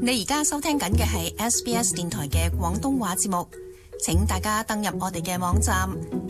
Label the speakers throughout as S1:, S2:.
S1: 你而家收聽緊嘅係 SBS 電台嘅廣東話節目，請大家登入我哋嘅網站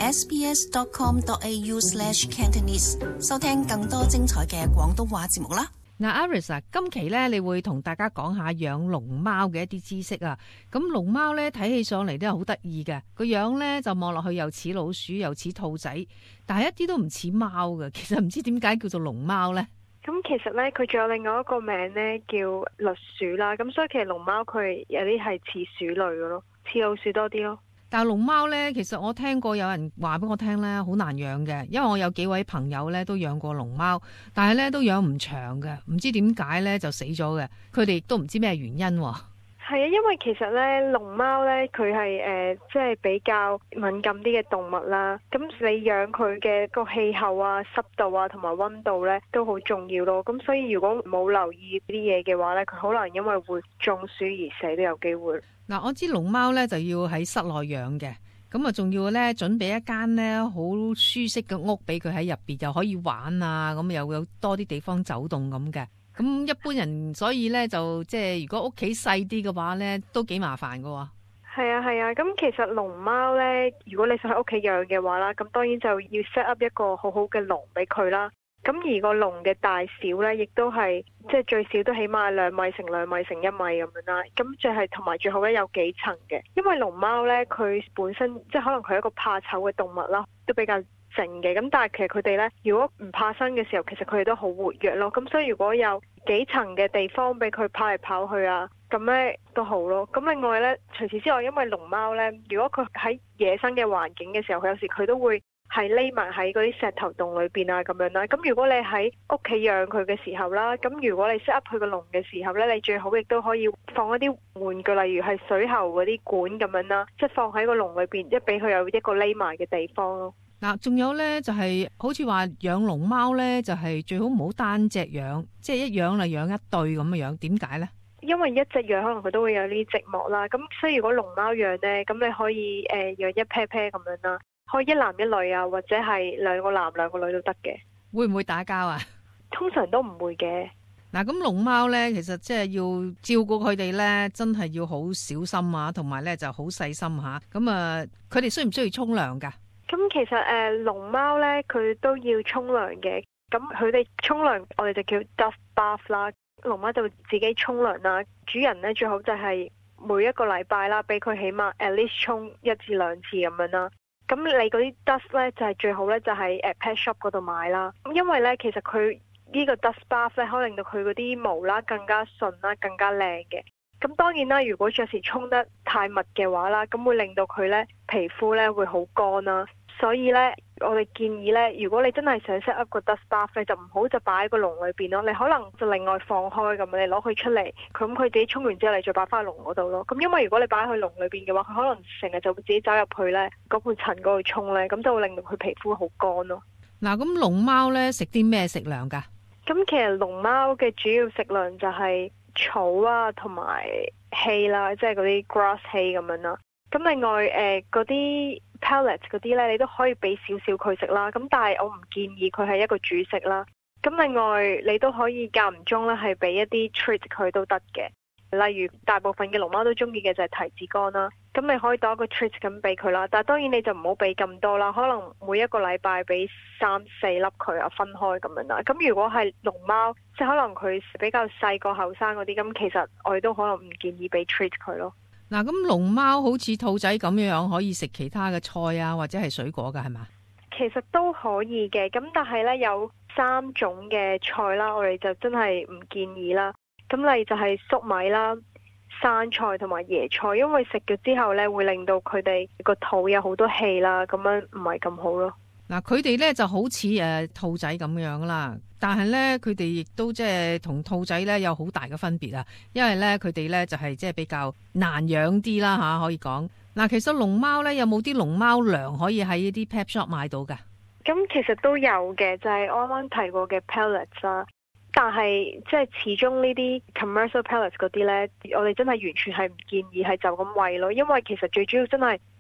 S1: sbs.com.au/cantonese 收聽更多精彩嘅廣東話節目啦。
S2: 嗱，Iris 啊，今期咧你會同大家講下養龍貓嘅一啲知識啊。咁龍貓咧睇起上嚟都係好得意嘅，個樣咧就望落去又似老鼠又似兔仔，但係一啲都唔似貓嘅。其實唔知點解叫做龍貓咧？
S3: 咁其實咧，佢仲有另外一個名咧叫栗鼠啦。咁所以其實龍貓佢有啲係似鼠類嘅咯，似老鼠多啲咯。
S2: 但係龍貓咧，其實我聽過有人話俾我聽咧，好難養嘅，因為我有幾位朋友咧都養過龍貓，但係咧都養唔長嘅，唔知點解咧就死咗嘅。佢哋亦都唔知咩原因喎。
S3: 係啊，因為其實咧龍貓咧佢係即係比較敏感啲嘅動物啦。咁你養佢嘅個氣候啊、濕度啊同埋溫度咧都好重要咯。咁所以如果冇留意啲嘢嘅話咧，佢可能因為會中暑而死都有機會。
S2: 嗱，我知龍貓咧就要喺室內養嘅，咁啊仲要咧準備一間咧好舒適嘅屋俾佢喺入邊，又可以玩啊，咁又有多啲地方走動咁嘅。咁一般人所以咧就即係如果屋企細啲嘅話咧，都幾麻煩噶喎。
S3: 係啊係啊，咁其實龍貓咧，如果你想喺屋企養嘅話啦，咁當然就要 set up 一個好好嘅籠俾佢啦。咁而個籠嘅大小咧，亦都係即係最少都起碼2米乘2米乘1米咁樣啦。咁就係同埋最好咧有幾層嘅，因為龍貓咧佢本身即係可能佢係一個怕醜嘅動物啦，都比較靜嘅。咁但係其實佢哋咧，如果唔怕生嘅時候，其實佢哋都好活躍咯。咁所以如果有幾層嘅地方俾佢跑嚟跑去啊，咁咧都好咯。咁另外咧，除此之外，因為龍貓咧，如果佢喺野生嘅環境嘅時候，佢有時佢都會係匿埋喺嗰啲石頭洞裏邊啊，咁樣啦。咁如果你喺屋企養佢嘅時候啦，咁如果你 set up 佢個籠嘅時候咧，你最好亦都可以放一啲玩具，例如係水喉嗰啲管咁樣啦，即係放喺個籠裏邊，即係俾佢有一個匿埋嘅地方咯。
S2: 嗱，仲有咧就係好似話養龍貓咧，就係最好唔好單隻養，即係一養就養一對咁嘅樣。點解咧？因為一隻養可能佢都會有啲寂寞啦。咁所以如果龍貓養咧，咁你可以養一 pair pair 咁樣啦。可以一男一女啊，或者係2個男2個女都得嘅。會唔會打交啊？通常都唔會嘅。嗱，咁龍貓咧，其實即係要照顧佢哋咧，真係要好小心啊，同埋咧就好細心吓。咁啊，佢哋需唔需要沖涼噶？咁其實龍貓咧，佢都要沖涼嘅。咁佢哋沖涼，我哋就叫 dust bath 啦。龍貓就自己沖涼啦。主人咧最好就係每一個禮拜啦，俾佢起碼 at least 沖1至2次咁樣啦。咁你嗰啲 dust 咧就係最好咧，就喺pet shop 嗰度買啦。咁因為咧，其實佢呢個 dust bath 咧，可以令到佢嗰啲毛啦更加順啦，更加靚嘅。咁當然啦，如果有時沖得太密嘅話啦，咁會令到佢咧皮膚咧會好乾啦。所以咧，我哋建議咧，如果你真係想 set up 個 dust bath 咧，就唔好就擺喺個籠裏邊咯。你可能就另外放開咁，你攞佢出嚟，咁佢自己沖完之後，你再擺翻喺籠嗰度咯。咁因為如果你擺喺籠裏邊嘅話，佢可能成日就會自己走入去咧嗰盤塵嗰度沖咧，咁就會令到佢皮膚好乾咯。嗱，咁龍貓咧食啲咩食糧噶？咁其實龍貓嘅主要食糧就係草啊，同埋氣啦，即係嗰啲 grass hay 咁樣啦。咁另外嗰啲pellets 嗰啲咧，你都可以俾少少佢食啦。咁但係我唔建議佢係一個主食啦。咁另外你都可以間唔中咧係俾一啲 treat 佢都得嘅。例如大部分嘅龍貓都中意嘅就係提子乾啦。咁你可以當一個 treat 咁俾佢啦。但係當然你就唔好俾咁多啦。可能每一個禮拜俾3、4粒佢啊，分開咁樣啦。咁如果係龍貓，即係可能佢比較細個後生嗰啲，咁其實我哋都可能唔建議俾 treat 佢咯。嗱，咁龍貓好似兔仔咁樣可以食其他嘅菜啊，或者係水果噶，係嘛？其實都可以嘅，咁但係呢，有3種嘅菜啦，我哋就真係唔建議啦。咁例如就係粟米啦、生菜同埋椰菜，因為食咗之後呢，會令到佢哋個肚有好多氣啦，咁樣唔係咁好咯。嗱，佢哋咧就好似兔仔咁樣啦，但係咧佢哋亦都即係同兔仔咧有好大嘅分別啊，因為咧佢哋咧就係即係比較難養啲啦吓，可以講。嗱，其實龍貓咧有冇啲龍貓糧可以喺呢啲 pet shop 買到噶？咁其實都有嘅，就係我啱啱提過嘅 pellets 啦。但係即係始終呢啲 commercial pellets 嗰啲呢，我哋真係完全係唔建議係就咁餵咯，因為其實最主要真係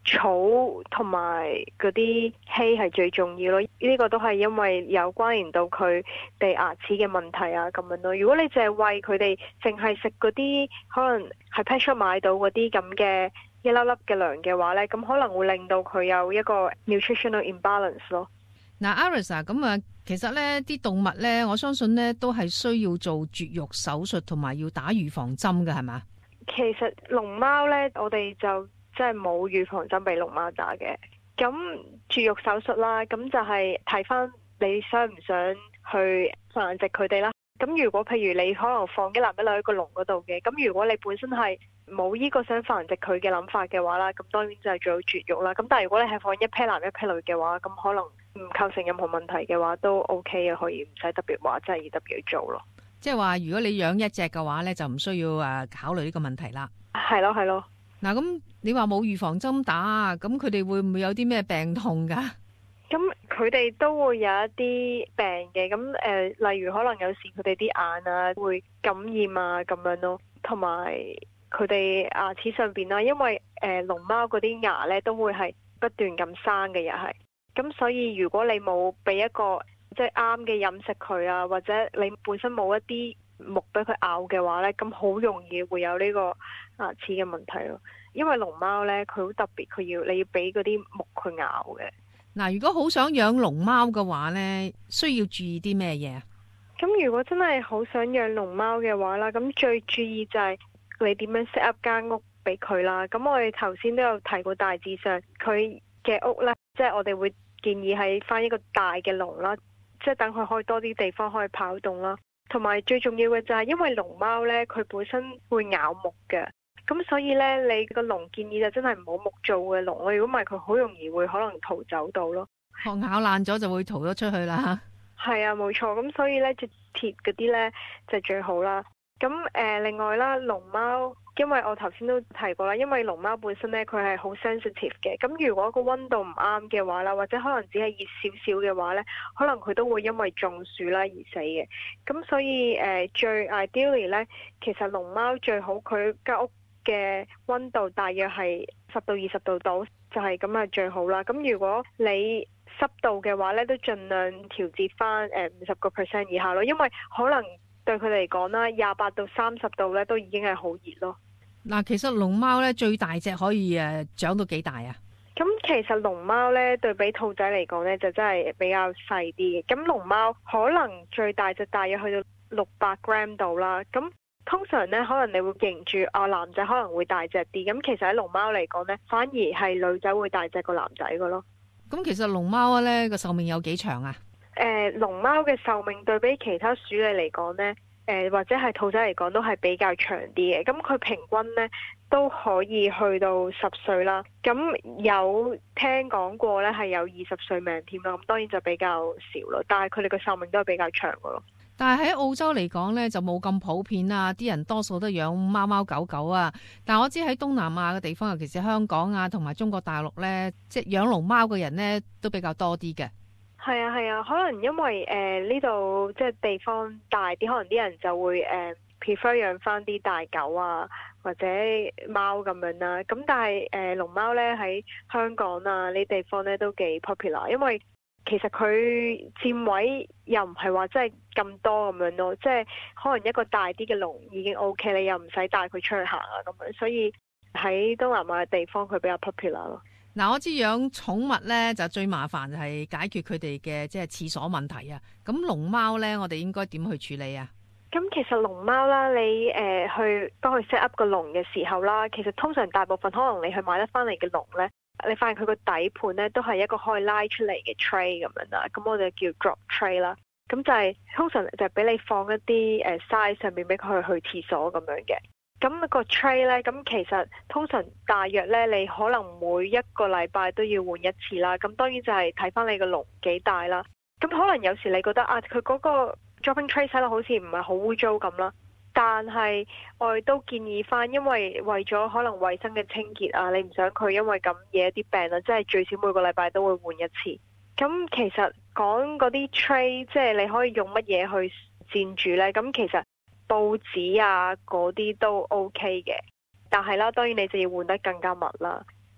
S3: 草同埋嗰啲稀係最重要咯，呢個都係因為有關聯到佢哋牙齒嘅問題啊咁樣咯。如果你淨係餵佢哋淨係食嗰啲可能係 pet shop 買到嗰啲咁嘅一粒粒嘅糧嘅話呢，咁可能會令到佢有一個 nutritional imbalance 咯。
S2: 嗱，Iris 啊，咁啊，其實呢啲動物呢，我相信呢都係需要做絕育手術同埋要打預防針嘅，係嘛？
S3: 其實龍貓呢，我哋就即係冇預防針俾龍貓打嘅。咁絕育手術啦，咁就係睇翻你想唔想去繁殖佢哋啦。咁如果譬如你可能放一男一女喺個籠嗰度嘅，咁如果你本身係冇呢個想繁殖佢嘅諗法嘅話啦，咁當然就係做絕育啦。咁但係如果你係放一批男一批女嘅話，咁可能唔構成任何問題嘅話，都 OK 嘅，可以唔使特別話真係要特別去做咯。
S2: 即係話如果你養一隻嘅話呢，就唔需要考慮呢個問題啦。
S3: 係咯係咯。
S2: 嗱，咁你話冇預防針打，咁佢哋會唔會有啲咩病痛噶？
S3: 咁佢哋都會有一啲病嘅，咁例如可能有時佢哋啲眼啊會感染啊咁樣咯，同埋佢哋牙齒上邊啦，因為龍貓嗰啲牙咧都會係不斷咁生嘅，又係，咁所以如果你冇俾一個即係啱嘅飲食佢啊，或者你本身冇一啲木俾佢咬嘅話咧，咁好容易會有呢個牙齒嘅問題咯。因為龍貓咧佢好特別，你要俾嗰啲木佢咬嘅。
S2: 嗱，如果好想養龍貓嘅話咧，需要注意啲咩嘢啊？
S3: 咁如果真係好想養龍貓嘅話啦，咁最注意就係你點樣 set up 間屋俾佢啦。咁我哋頭先都有提過，大致上佢嘅屋咧，即係我哋會建議係翻一個大嘅籠啦，即係等佢可以多啲地方可以跑動啦。同埋最重要嘅就係因為龍貓咧，佢本身會咬木嘅。咁所以咧，你個籠建議就真係唔好木做嘅籠咯。如果唔係，佢好容易會可能逃走到咯。
S2: 咬爛咗就會逃咗出去啦。
S3: 係啊，冇錯。咁所以咧，隻鐵嗰啲咧就最好啦。咁另外啦，龍貓，因為我頭先都提過啦，因為龍貓本身咧佢係好 sensitive 嘅。咁如果個溫度唔啱嘅話啦，或者可能只係熱少少嘅話咧，可能佢都會因為中暑啦而死嘅。咁所以最 ideally 咧，其實龍貓最好佢間屋嘅溫度大約係10到20度度，就係咁係最好啦。咁如果你濕度嘅話咧，都盡量調節翻50% 以下咯，因為可能對佢嚟講啦，28到30度咧都已經係好熱咯。
S2: 嗱，其實龍貓咧最大隻可以長到幾大啊？
S3: 咁其實龍貓咧對比兔仔嚟講咧就真係比較細啲嘅。咁龍貓可能最大隻大約去到600 gram 度啦。咁通常咧，可能你會認住男仔可能會大隻啲，咁其實喺龍貓嚟講咧，反而係女仔會大隻過男仔噶咯。咁
S2: 其實龍貓咧個壽命有幾長啊？
S3: 龍貓嘅壽命對比其他鼠類嚟講咧，或者係兔仔嚟講都係比較長啲嘅。咁佢平均咧都可以去到10歲啦。咁有聽講過咧係有20歲命添啦。咁當然就比較少咯，但係佢哋嘅壽命都係比較長噶咯。
S2: 但係喺澳洲嚟講咧就冇咁普遍啊，啲人多數都養貓貓狗狗啊。但我知喺東南亞嘅地方，尤其是香港啊同埋中國大陸咧，即係養龍貓嘅人咧都比較多啲嘅。
S3: 係啊係啊，可能因為呢度即係地方大啲，可能啲人就會prefer 養翻啲大狗啊或者貓咁樣啦。咁但係龍貓咧喺香港啊呢地方咧都幾 popular， 因為其實佢佔位又唔係話真係咁多咁樣咯，即係可能一個大啲嘅籠已經 OK， 你又唔使帶佢出去行啊咁樣，所以喺東南亞嘅地方佢比較 popular 咯。
S2: 嗱，我知養寵物咧就最麻煩就係解決佢哋嘅即係廁所問題啊。咁龍貓咧，我哋應該點去處理啊？
S3: 咁其實龍貓啦，你去幫佢 set up 個籠嘅時候啦，其實通常大部分可能你去買得翻嚟嘅籠咧，你發現佢個底盤咧都係一個可以拉出嚟嘅 tray 咁樣啦，咁我哋叫 drop tray 啦。咁就係通常就係俾你放一啲size 上面俾佢去廁所咁樣嘅。咁個 tray 咧，咁其實通常大約咧，你可能每一個禮拜都要換一次啦。咁當然就係睇翻你個籠幾大啦。咁可能有時你覺得佢嗰個 dropping tray 睇落好似唔係好污糟咁啦。但係我哋都建議翻，因為咗可能衛生嘅清潔啊，你唔想佢因為咁惹一啲病啦，即係最少每個禮拜都會換一次。咁其實講嗰啲 tray，即係你可以用乜嘢去佔住呢？咁其實報紙啊嗰啲都 OK 嘅，但係啦，當然你就要換得更加密啦。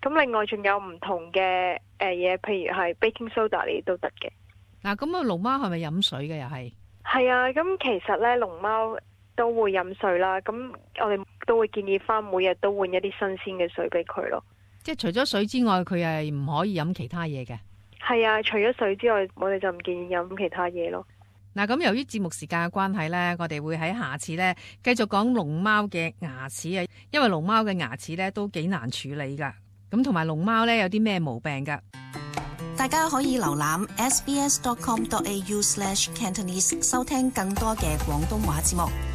S3: 咁另外仲有唔同嘅嘢，譬如係 baking soda 呢啲都得嘅。
S2: 嗱，咁龍貓係咪飲水嘅又係？
S3: 係啊，咁其實咧龍貓都會飲水啦，咁我哋都會建議翻每日都換一啲新鮮嘅水俾佢咯。
S2: 即係除咗水之外，佢係唔可以飲其他嘢嘅。
S3: 係啊，除咗水之外，我哋就唔建議飲其他嘢咯。
S2: 嗱，咁由於節目時間嘅關係呢，我哋會喺下次呢繼續講龍貓嘅牙齒啊，因為龍貓嘅牙齒呢都幾難處理噶。咁同埋龍貓呢有啲咩毛病噶？
S1: 大家可以瀏覽 sbs.com.au/Cantonese 收聽更多嘅廣東話節目。